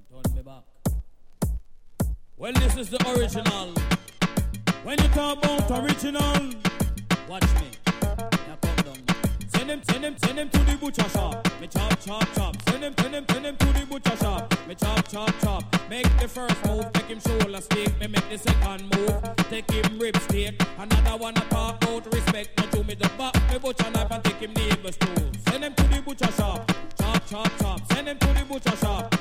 turn me back. Well, this is the original. When you talk about original, watch me. Now come down. Send him to the butcher shop. Me chop, chop, chop. Send him to the butcher shop. Me chop, chop, chop. Make the first move, take him shoulder steak. Me make the second move, take him rib steak. Another one I talk about respect. Now to me the back, me butcher knife and take him neighbor's tool. Send him to the butcher shop. Chop, chop, chop. Send him to the butcher shop.